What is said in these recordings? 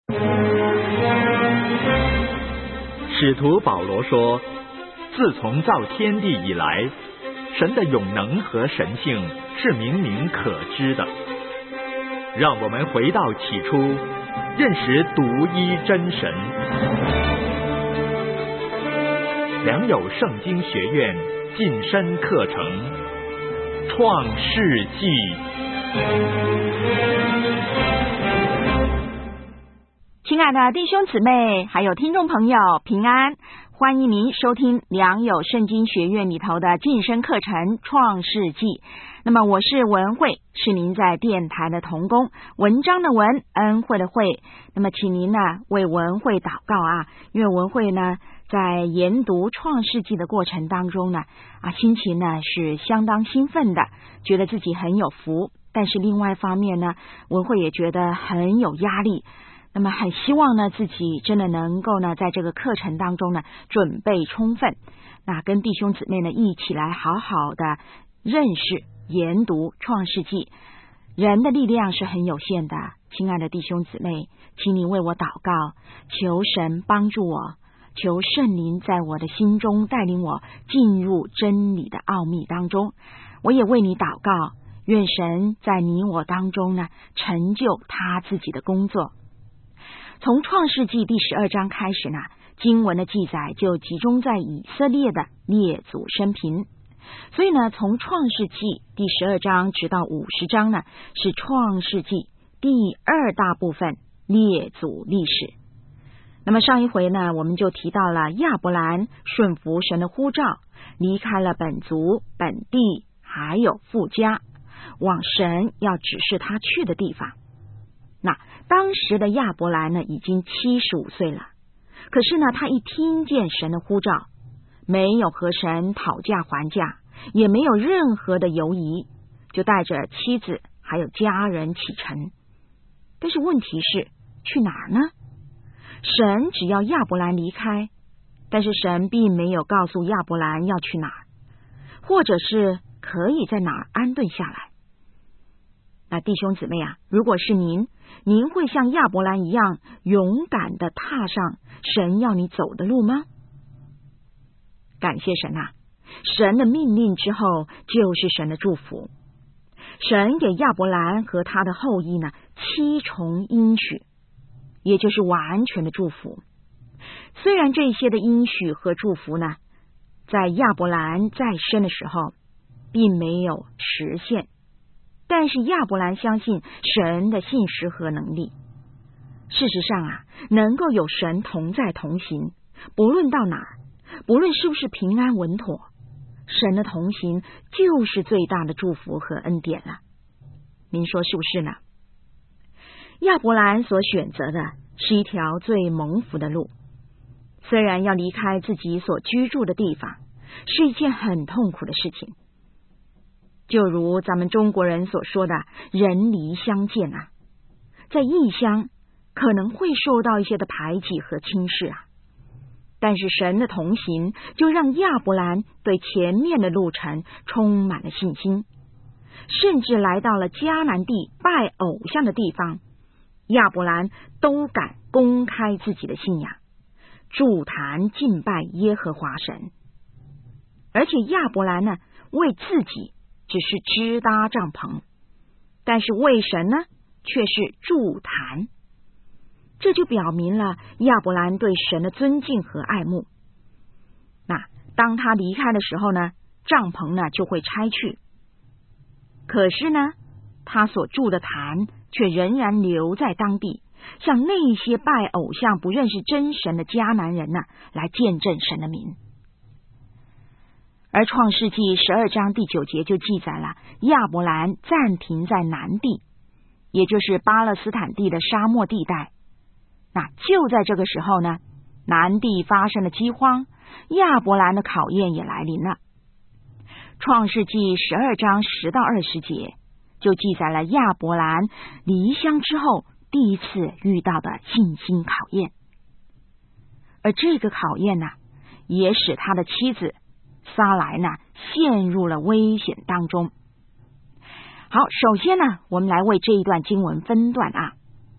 使徒保罗说，自从造天地以来，神的永能和神性是明明可知的。让我们回到起初，认识独一真神。良友圣经学院晋升课程《创世纪》。 亲爱的弟兄姊妹还有听众朋友平安，欢迎您收听良友圣经学院里头的晋升课程《创世纪》。那么我是文慧，是您在电台的同工，文章的文，恩惠的惠。那么请您呢为文慧祷告啊，因为文慧呢在研读《创世纪》的过程当中呢心情呢是相当兴奋的，觉得自己很有福，但是另外一方面呢，文慧也觉得很有压力。那么很希望呢自己真的能够呢在这个课程当中呢准备充分，那跟弟兄姊妹呢一起来好好的认识研读创世纪。人的力量是很有限的，亲爱的弟兄姊妹，请你为我祷告，求神帮助我，求圣灵在我的心中带领我进入真理的奥秘当中。我也为你祷告，愿神在你我当中呢成就他自己的工作。从创世纪第12章开始呢，经文的记载就集中在以色列的列祖生平，所以呢从创世纪第12章直到50章呢，是创世纪第2大部分列祖历史。那么上一回呢，我们就提到了亚伯兰顺服神的呼召，离开了本族本地还有父家，往神要指示他去的地方。那当时的亚伯兰呢已经75岁了，可是呢他一听见神的呼召，没有和神讨价还价，也没有任何的犹疑，就带着妻子还有家人启程。但是问题是去哪儿呢？神只要亚伯兰离开，但是神并没有告诉亚伯兰要去哪儿，或者是可以在哪儿安顿下来。那弟兄姊妹啊，如果是您会像亚伯兰一样勇敢地踏上神要你走的路吗？感谢神啊，神的命令之后就是神的祝福。神给亚伯兰和他的后裔呢7重应许，也就是完全的祝福。虽然这些的应许和祝福呢，在亚伯兰在生的时候并没有实现，但是亚伯兰相信神的信实和能力。事实上啊，能够有神同在同行，不论到哪儿，不论是不是平安稳妥，神的同行就是最大的祝福和恩典了。您说是不是呢？亚伯兰所选择的是一条最蒙福的路，虽然要离开自己所居住的地方是一件很痛苦的事情，就如咱们中国人所说的人离乡见啊，在异乡可能会受到一些的排挤和轻视啊，但是神的同行就让亚伯兰对前面的路程充满了信心，甚至来到了迦南地拜偶像的地方，亚伯兰都敢公开自己的信仰，筑坛敬拜耶和华神。而且亚伯兰呢，为自己只是支搭帐篷，但是为神呢却是筑坛，这就表明了亚伯兰对神的尊敬和爱慕。那当他离开的时候呢，帐篷呢就会拆去，可是呢他所筑的坛却仍然留在当地，向那些拜偶像不认识真神的迦南人呢来见证神的名。而创世纪12章第9节就记载了亚伯兰暂停在南地，也就是巴勒斯坦地的沙漠地带。那就在这个时候呢，南地发生了饥荒，亚伯兰的考验也来临了。创世纪12章10到20节就记载了亚伯兰离乡之后第一次遇到的信心考验，而这个考验呢，也使他的妻子撒莱呢陷入了危险当中。好，首先呢，我们来为这一段经文分段啊。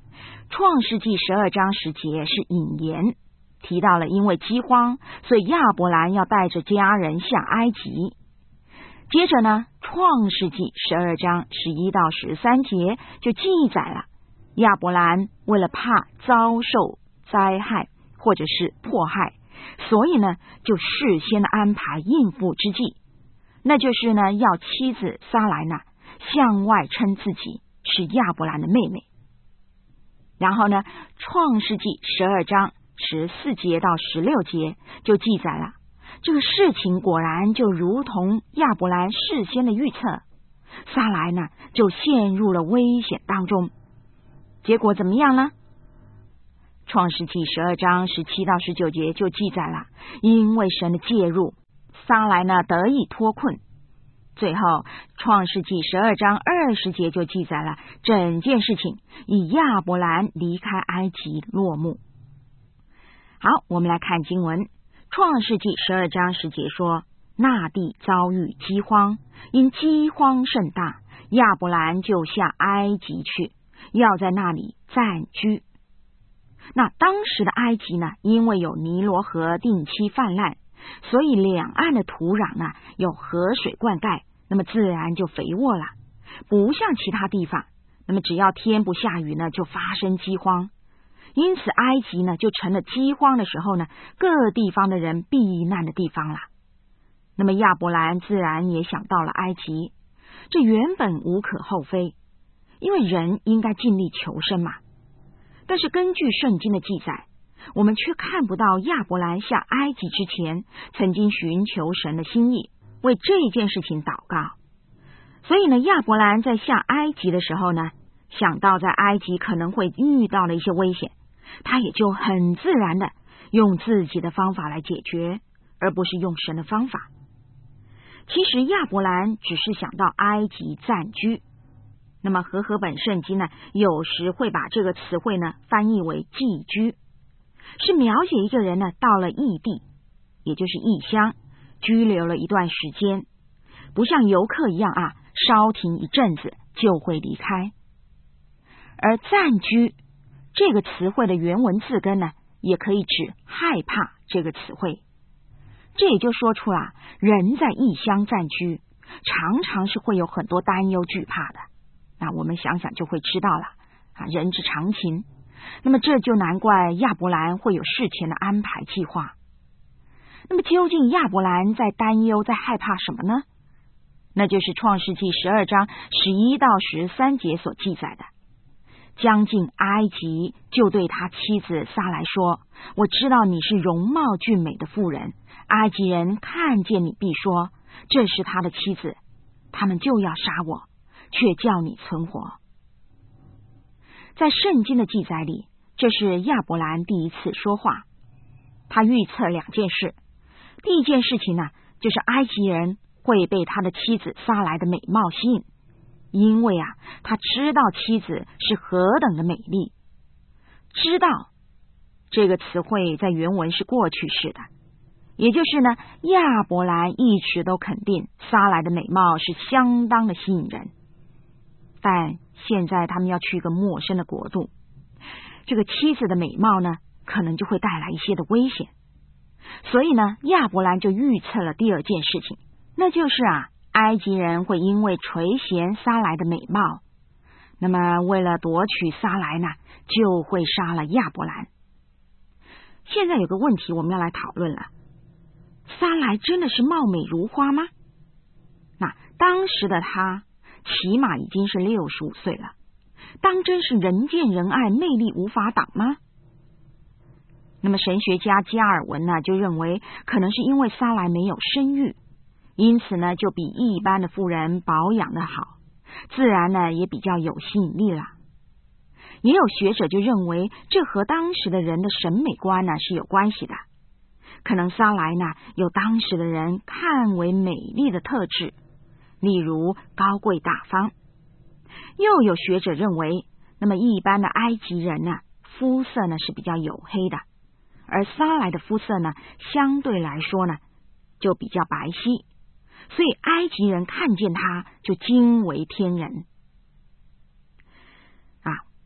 创世纪12章10节是引言，提到了因为饥荒，所以亚伯兰要带着家人下埃及。接着呢，创世纪12章11到13节就记载了亚伯兰为了怕遭受灾害或者是迫害，所以呢就事先的安排应付之计，那就是呢要妻子撒莱呢向外称自己是亚伯兰的妹妹。然后呢，创世纪12章14节到16节就记载了这个事情果然就如同亚伯兰事先的预测，撒莱呢就陷入了危险当中。结果怎么样呢？创世纪12章17到19节就记载了，因为神的介入，撒莱呢得以脱困。最后创世纪12章20节就记载了整件事情以亚伯兰离开埃及落幕。好，我们来看经文。创世纪12章10节说，那地遭遇饥荒，因饥荒甚大，亚伯兰就下埃及去，要在那里暂居。那当时的埃及呢，因为有尼罗河定期泛滥，所以两岸的土壤呢有河水灌溉，那么自然就肥沃了，不像其他地方，那么只要天不下雨呢就发生饥荒。因此埃及呢就成了饥荒的时候呢各地方的人避难的地方了。那么亚伯兰自然也想到了埃及，这原本无可厚非，因为人应该尽力求生嘛。但是根据圣经的记载，我们却看不到亚伯兰下埃及之前曾经寻求神的心意，为这件事情祷告。所以呢，亚伯兰在下埃及的时候呢，想到在埃及可能会遇到了一些危险，他也就很自然的用自己的方法来解决，而不是用神的方法。其实亚伯兰只是想到埃及暂居。那么和合本圣经呢，有时会把这个词汇呢翻译为寄居，是描写一个人呢到了异地，也就是异乡，居留了一段时间，不像游客一样稍停一阵子就会离开。而暂居这个词汇的原文字根呢，也可以指害怕这个词汇。这也就说出了人在异乡暂居，常常是会有很多担忧惧怕的。那我们想想就会知道了人之常情。那么这就难怪亚伯兰会有事前的安排计划。那么究竟亚伯兰在担忧在害怕什么呢？那就是创世纪12章11到13节所记载的。将近埃及，就对他妻子撒来说，我知道你是容貌俊美的妇人，埃及人看见你必说，这是他的妻子，他们就要杀我，却叫你存活。在圣经的记载里，这是亚伯兰第一次说话。他预测两件事。第一件事情呢，就是埃及人会被他的妻子撒来的美貌吸引，因为他知道妻子是何等的美丽。知道这个词汇在原文是过去式的，也就是呢，亚伯兰一直都肯定撒来的美貌是相当的吸引人。但现在他们要去一个陌生的国度，这个妻子的美貌呢，可能就会带来一些的危险。所以呢，亚伯兰就预测了第二件事情，那就是埃及人会因为垂涎撒来的美貌，那么为了夺取撒来呢，就会杀了亚伯兰。现在有个问题我们要来讨论了，撒来真的是貌美如花吗？那当时的他起码已经是65岁了，当真是人见人爱，魅力无法挡吗？那么神学家加尔文呢，就认为可能是因为撒来没有生育，因此呢就比一般的妇人保养的好，自然呢也比较有吸引力了。也有学者就认为这和当时的人的审美观呢是有关系的，可能撒来呢有当时的人看为美丽的特质，例如高贵大方。又有学者认为，那么一般的埃及人呢，肤色呢是比较黝黑的，而撒来的肤色呢相对来说呢就比较白皙，所以埃及人看见他就惊为天人。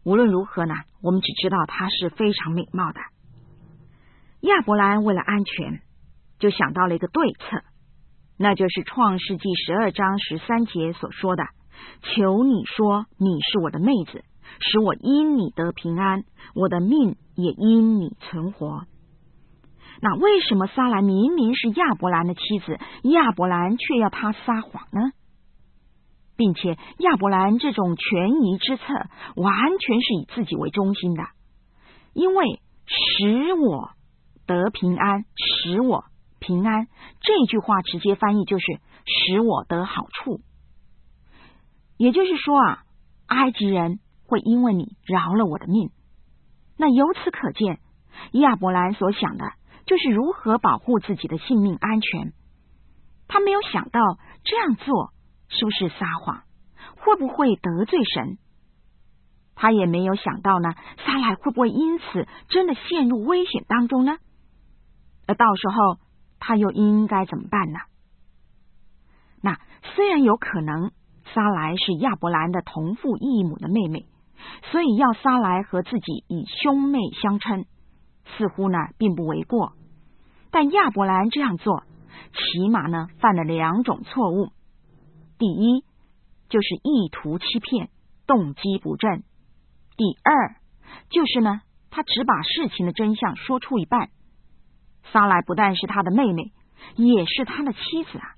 无论如何呢，我们只知道她是非常美貌的。亚伯兰为了安全，就想到了一个对策，那就是创世纪12章13节所说的，求你说你是我的妹子，使我因你得平安，我的命也因你存活。那为什么撒来明明是亚伯兰的妻子，亚伯兰却要他撒谎呢？并且亚伯兰这种权宜之策完全是以自己为中心的，因为使我得平安，使我平安这句话直接翻译就是使我得好处。也就是说埃及人会因为你饶了我的命。那由此可见，亚伯兰所想的就是如何保护自己的性命安全。他没有想到这样做是不是撒谎，会不会得罪神。他也没有想到呢，撒来会不会因此真的陷入危险当中呢？而到时候他又应该怎么办呢？那虽然有可能撒来是亚伯兰的同父异母的妹妹，所以要撒来和自己以兄妹相称，似乎呢并不为过。但亚伯兰这样做起码呢犯了2种错误。第一，就是意图欺骗，动机不正。第二，就是呢他只把事情的真相说出一半。撒来不但是他的妹妹，也是他的妻子啊。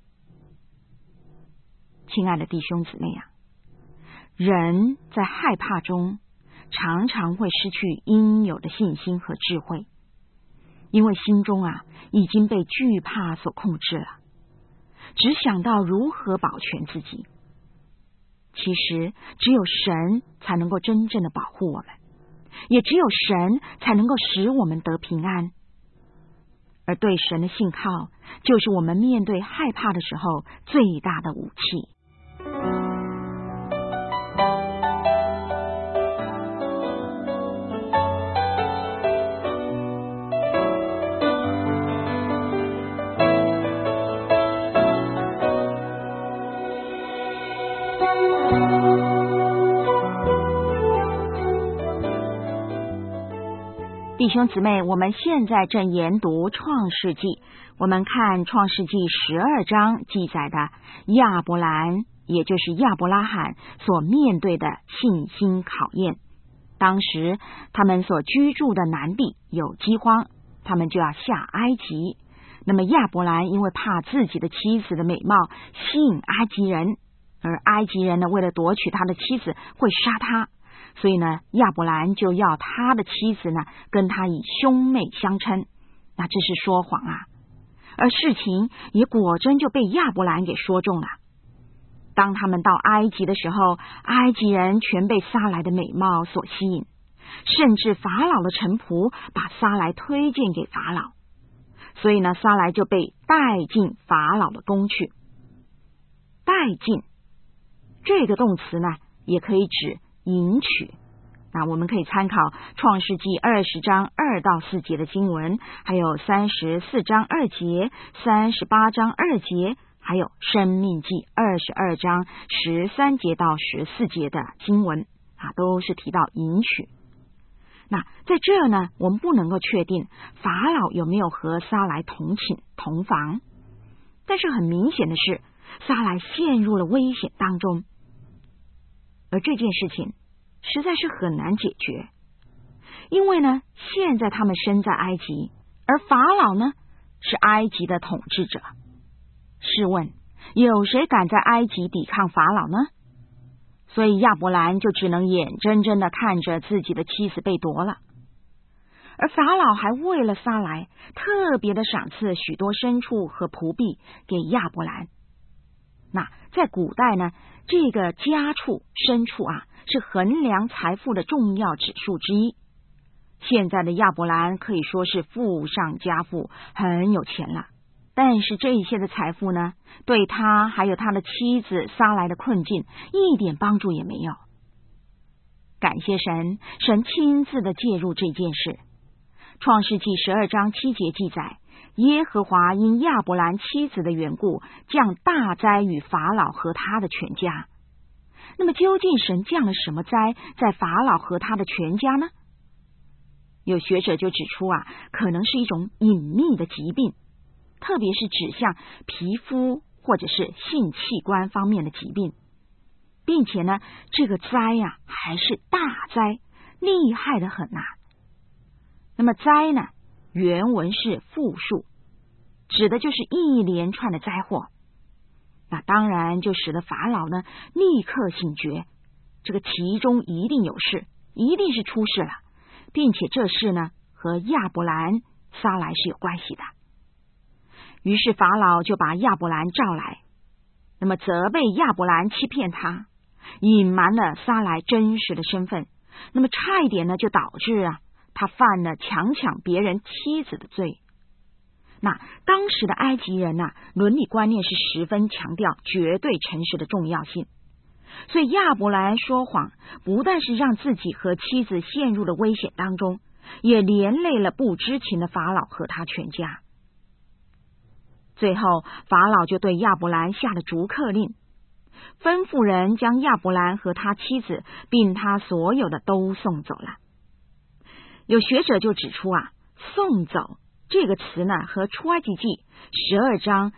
亲爱的弟兄姊妹啊，人在害怕中常常会失去应有的信心和智慧，因为心中已经被惧怕所控制了，只想到如何保全自己。其实只有神才能够真正的保护我们，也只有神才能够使我们得平安。而对神的信靠，就是我们面对害怕的时候最大的武器。弟兄姊妹，我们现在正研读创世纪，我们看创世纪12章记载的亚伯兰，也就是亚伯拉罕所面对的信心考验。当时他们所居住的南地有饥荒，他们就要下埃及。那么亚伯兰因为怕自己的妻子的美貌吸引埃及人，而埃及人呢为了夺取他的妻子会杀他，所以呢亚伯兰就要他的妻子呢跟他以兄妹相称。那这是说谎而事情也果真就被亚伯兰给说中了。当他们到埃及的时候，埃及人全被撒来的美貌所吸引，甚至法老的臣仆把撒来推荐给法老，所以呢撒来就被带进法老的宫去。带进这个动词呢也可以指迎娶。那我们可以参考创世纪20章2到4节的经文，还有34章2节、38章2节，还有申命记22章13节到14节的经文都是提到迎娶。那在这呢，我们不能够确定法老有没有和撒来同寝同房，但是很明显的是，撒来陷入了危险当中，而这件事情实在是很难解决，因为呢，现在他们身在埃及，而法老呢是埃及的统治者。试问，有谁敢在埃及抵抗法老呢？所以亚伯兰就只能眼睁睁的看着自己的妻子被夺了。而法老还为了撒来特别的赏赐许多牲畜和仆婢给亚伯兰。那在古代呢，这个家畜牲畜是衡量财富的重要指数之一。现在的亚伯兰可以说是富上加富，很有钱了。但是这一些的财富呢，对他还有他的妻子撒来的困境一点帮助也没有。感谢神，神亲自的介入这件事。创世纪12章7节记载，耶和华因亚伯兰妻子的缘故，降大灾与法老和他的全家。 那么究竟神降了什么灾在法老和他的全家呢？有学者就指出可能是一种隐秘的疾病，特别是指向皮肤或者是性器官方面的疾病，并且呢，这个灾还是大灾，厉害得很那么灾呢，原文是复数，指的就是一连串的灾祸。那当然就使得法老呢立刻醒觉，这个其中一定有事，一定是出事了，并且这事呢和亚伯兰、撒来是有关系的。于是法老就把亚伯兰召来，那么责备亚伯兰欺骗他，隐瞒了撒来真实的身份，那么差一点呢就导致他犯了强抢别人妻子的罪。那当时的埃及人伦理观念是十分强调绝对诚实的重要性，所以亚伯兰说谎不但是让自己和妻子陷入了危险当中，也连累了不知情的法老和他全家。最后法老就对亚伯兰下了逐客令，吩咐人将亚伯兰和他妻子并他所有的都送走了。有学者就指出送走这个词呢和出埃及记12章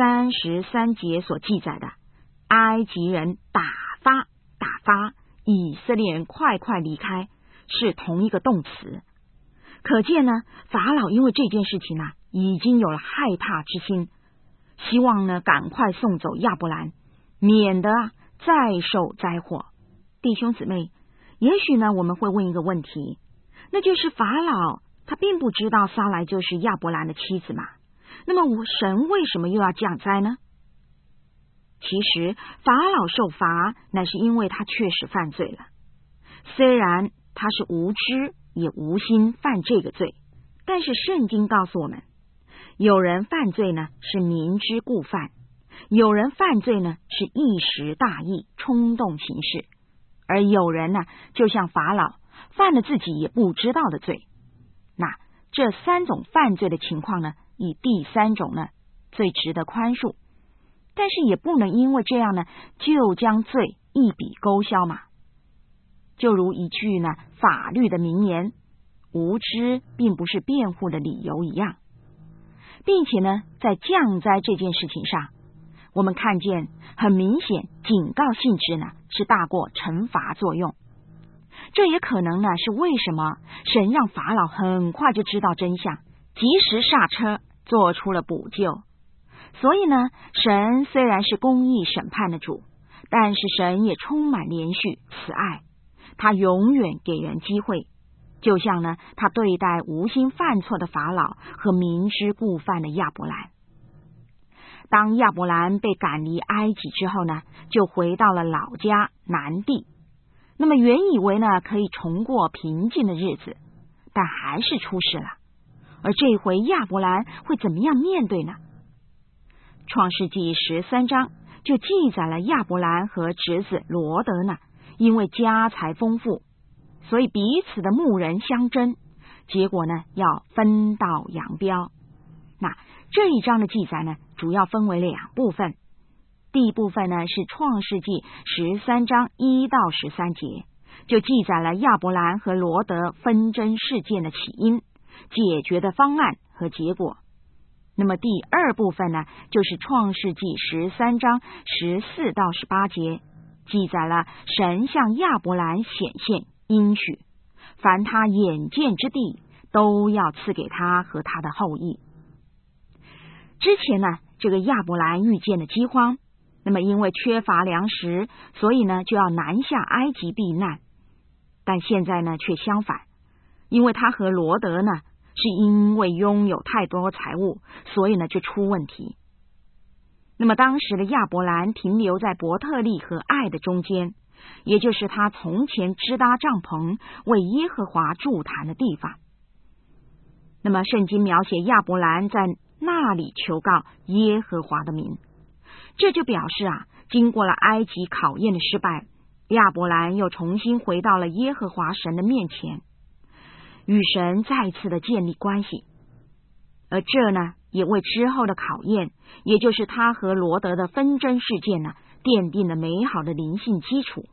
33节所记载的埃及人打发以色列人快离开是同一个动词，可见呢法老因为这件事情已经有了害怕之心，希望呢赶快送走亚伯兰，免得再受灾祸。弟兄姊妹，也许呢我们会问一个问题，那就是法老他并不知道撒来就是亚伯兰的妻子嘛，那么神为什么又要降灾呢？其实法老受罚乃是因为他确实犯罪了，虽然他是无知也无心犯这个罪，但是圣经告诉我们，有人犯罪呢是明知故犯，有人犯罪呢是一时大意冲动行事，而有人呢就像法老犯了自己也不知道的罪。那这三种犯罪的情况呢，以第三种呢最值得宽恕，但是也不能因为这样呢就将罪一笔勾销嘛。就如一句呢法律的名言，无知并不是辩护的理由一样。并且呢在降灾这件事情上，我们看见很明显警告性质呢是大过惩罚作用。这也可能呢是为什么神让法老很快就知道真相，及时刹车，做出了补救。所以呢神虽然是公义审判的主，但是神也充满怜恤慈爱，他永远给人机会，就像呢他对待无心犯错的法老和明知故犯的亚伯兰。当亚伯兰被赶离埃及之后呢，就回到了老家南地。那么原以为呢可以重过平静的日子，但还是出事了。而这回亚伯兰会怎么样面对呢？创世纪13章就记载了亚伯兰和侄子罗德呢，因为家财丰富，所以彼此的牧人相争，结果呢要分道扬镳。那这一章的记载呢主要分为两部分，第一部分呢是创世纪13章1到13节，就记载了亚伯兰和罗德纷争事件的起因、解决的方案和结果。那么第二部分呢就是创世纪13章14到18节，记载了神向亚伯兰显现应许，凡他眼见之地都要赐给他和他的后裔。之前呢这个亚伯兰遇见了饥荒，那么因为缺乏粮食，所以呢就要南下埃及避难。但现在呢却相反，因为他和罗德呢是因为拥有太多财物，所以呢就出问题。那么当时的亚伯兰停留在伯特利和爱的中间，也就是他从前支搭帐篷为耶和华筑坛的地方。那么圣经描写亚伯兰在那里求告耶和华的名，这就表示经过了埃及考验的失败，亚伯兰又重新回到了耶和华神的面前，与神再次的建立关系。而这呢也为之后的考验，也就是他和罗德的纷争事件呢奠定了美好的灵性基础。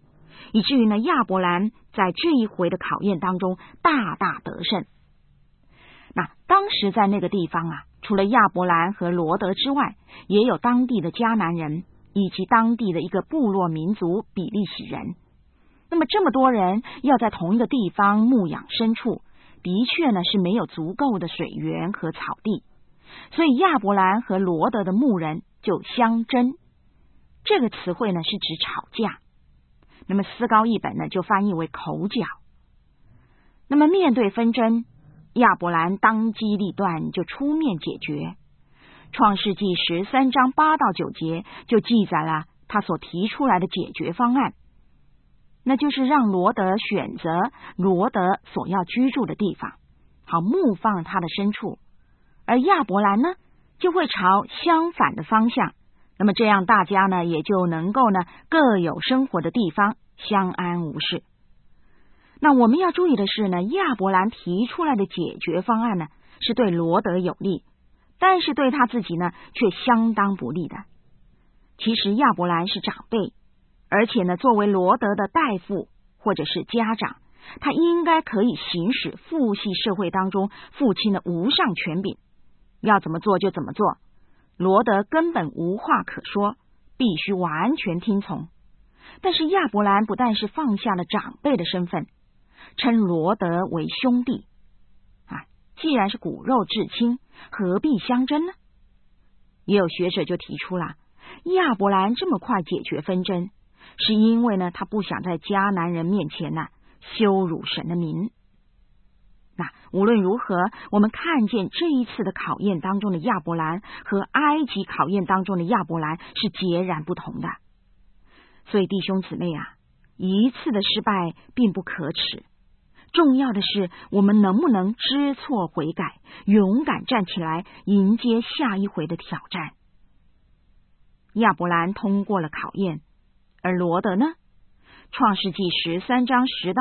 以至于呢亚伯兰在这一回的考验当中大大得胜。那当时在那个地方啊，除了亚伯兰和罗德之外，也有当地的迦南人以及当地的一个部落民族比利洗人。那么这么多人要在同一个地方牧养牲畜，的确呢是没有足够的水源和草地，所以亚伯兰和罗德的牧人就相争。这个词汇呢是指吵架，那么思高译本呢就翻译为口角。那么面对纷争，亚伯兰当机立断，就出面解决。创世纪13章8到9节就记载了他所提出来的解决方案，那就是让罗德选择罗德所要居住的地方，好牧放他的牲畜，而亚伯兰呢就会朝相反的方向，那么这样大家呢也就能够呢各有生活的地方，相安无事。那我们要注意的是呢，亚伯兰提出来的解决方案呢是对罗德有利，但是对他自己呢却相当不利的。其实亚伯兰是长辈，而且呢作为罗德的代父或者是家长，他应该可以行使父系社会当中父亲的无上权柄，要怎么做就怎么做，罗德根本无话可说，必须完全听从。但是亚伯兰不但是放下了长辈的身份，称罗德为兄弟既然是骨肉至亲，何必相争呢？也有学者就提出了，亚伯兰这么快解决纷争，是因为呢他不想在迦南人面前羞辱神的名。那无论如何，我们看见这一次的考验当中的亚伯兰和埃及考验当中的亚伯兰是截然不同的。所以弟兄姊妹一次的失败并不可耻，重要的是我们能不能知错悔改，勇敢站起来迎接下一回的挑战。亚伯兰通过了考验，而罗德呢？创世纪13章10到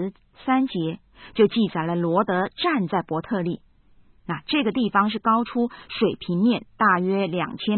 13节就记载了罗德站在伯特利，那这个地方是高出水平面大约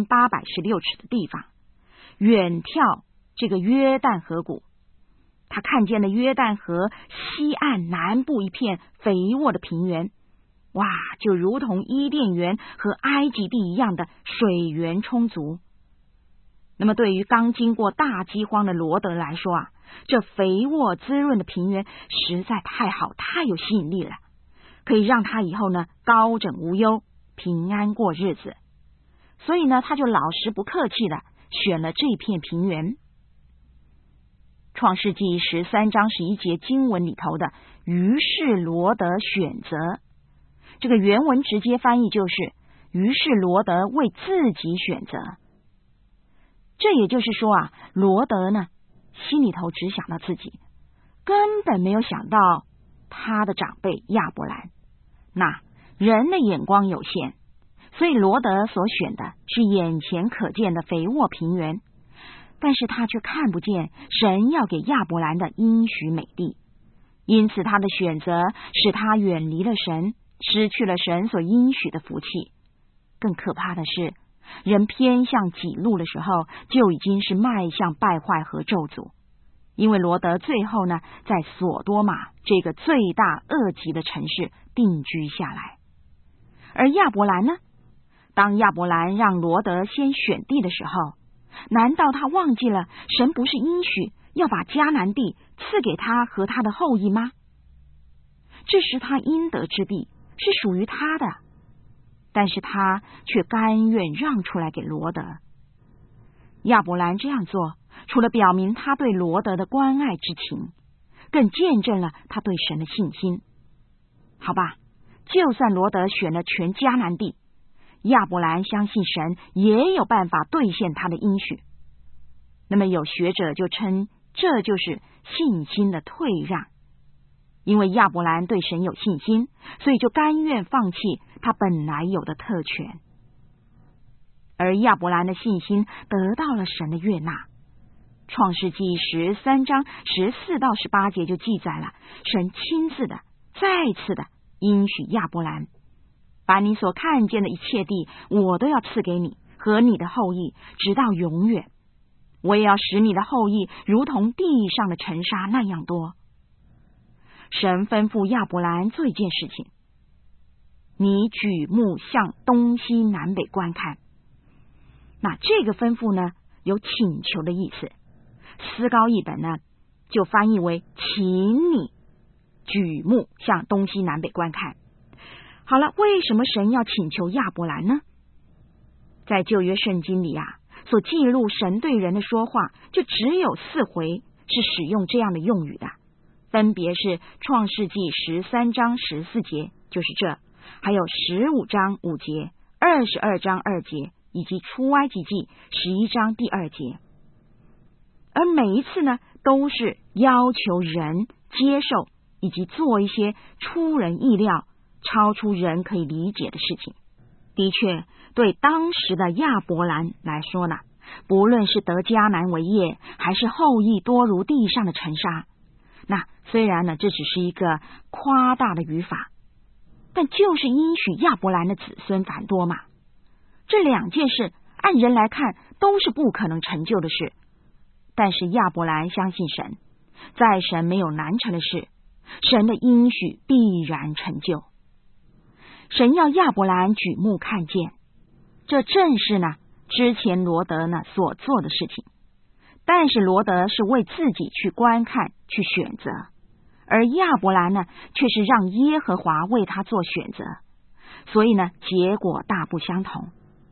2816尺的地方，远眺这个约旦河谷。他看见了约旦河西岸南部一片肥沃的平原，哇，就如同伊甸园和埃及地一样的水源充足。那么对于刚经过大饥荒的罗德来说这肥沃滋润的平原实在太好，太有吸引力了，可以让他以后呢高枕无忧，平安过日子。所以呢他就老实不客气的选了这片平原。创世纪13章11节经文里头的于是罗德选择，这个原文直接翻译就是于是罗德为自己选择。这也就是说罗德呢心里头只想到自己，根本没有想到他的长辈亚伯兰。那人的眼光有限，所以罗德所选的是眼前可见的肥沃平原，但是他却看不见神要给亚伯兰的应许美地，因此他的选择使他远离了神，失去了神所应许的福气。更可怕的是，人偏向己路的时候，就已经是迈向败坏和咒诅。因为罗德最后呢，在索多玛这个罪大恶极的城市定居下来。而亚伯兰呢，当亚伯兰让罗德先选地的时候，难道他忘记了神不是应许要把迦南地赐给他和他的后裔吗？这是他应得之地，是属于他的，但是他却甘愿让出来给罗德。亚伯兰这样做，除了表明他对罗德的关爱之情，更见证了他对神的信心。好吧，就算罗德选了全迦南地，亚伯兰相信神也有办法兑现他的应许。那么有学者就称这就是信心的退让，因为亚伯兰对神有信心，所以就甘愿放弃他本来有的特权。而亚伯兰的信心得到了神的悦纳。创世纪13章14到18节就记载了神亲自的再次的应许亚伯兰，把你所看见的一切地我都要赐给你和你的后裔直到永远， 我也要使你的后裔如同地上的尘沙那样多。神吩咐亚伯兰做一件事情，你举目向东西南北观看。那这个吩咐呢，有请求的意思，思高译本呢就翻译为请你举目向东西南北观看。好了，为什么神要请求亚伯兰呢？在旧约圣经里所记录神对人的说话就只有4回是使用这样的用语的，分别是创世纪13章14节，就是这，还有15章5节、22章2节，以及出埃及记11章第2节。而每一次呢，都是要求人接受以及做一些出人意料、超出人可以理解的事情。的确，对当时的亚伯兰来说呢，不论是得迦南为业，还是后裔多如地上的尘沙，那虽然呢这只是一个夸大的语法，但就是应许亚伯兰的子孙繁多嘛。这2件事按人来看都是不可能成就的事，但是亚伯兰相信神，在神没有难成的事，神的应许必然成就。神要亚伯兰举目看见，这正是呢之前罗德呢所做的事情，但是罗德是为自己去观看去选择，而亚伯兰呢却是让耶和华为他做选择，所以呢结果大不相同。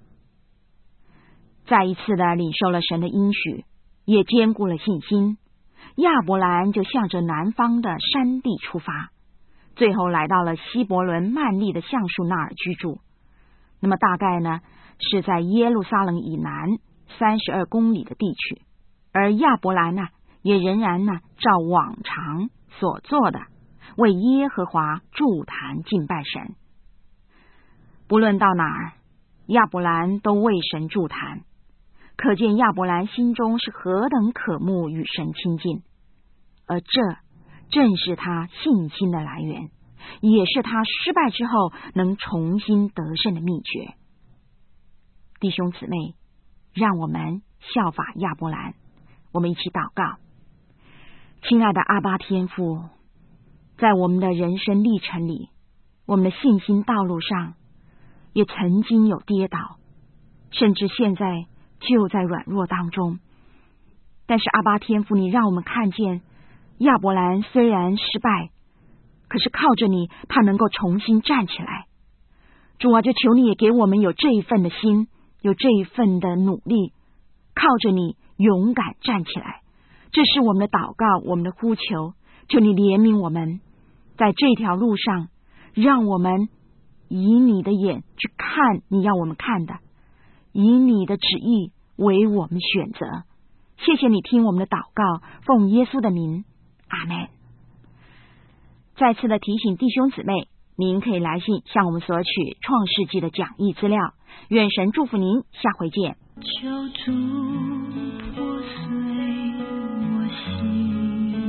再一次的领受了神的应许，也坚固了信心，亚伯兰就向着南方的山地出发，最后来到了希伯伦曼利的橡树那儿居住。那么大概呢是在耶路撒冷以南32公里的地区，而亚伯兰呢也仍然呢照往常所做的，为耶和华筑坛敬拜神。不论到哪儿，亚伯兰都为神筑坛，可见亚伯兰心中是何等渴慕与神亲近，而这正是他信心的来源，也是他失败之后能重新得胜的秘诀。弟兄姊妹，让我们效法亚伯兰，我们一起祷告。亲爱的阿爸天父，在我们的人生历程里，我们的信心道路上也曾经有跌倒，甚至现在就在软弱当中，但是阿爸天父，你让我们看见亚伯兰虽然失败，可是靠着你，他能够重新站起来。主啊，就求你也给我们有这一份的心，有这一份的努力，靠着你勇敢站起来。这是我们的祷告，我们的呼求，求你怜悯我们，在这条路上，让我们以你的眼去看你要我们看的，以你的旨意为我们选择。谢谢你听我们的祷告，奉耶稣的名，阿们。再次的提醒弟兄姊妹，您可以来信向我们索取创世纪的讲义资料。愿神祝福您，下回见。 求主破碎我心，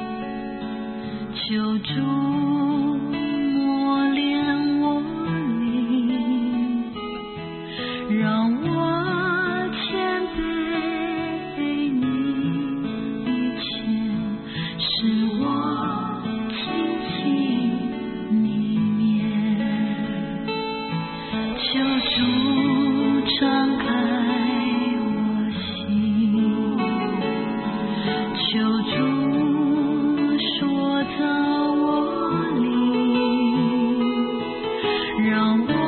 求主磨练我灵，让我谦卑你前，使我亲近你面。求主敞开我心，求主说造我灵，让我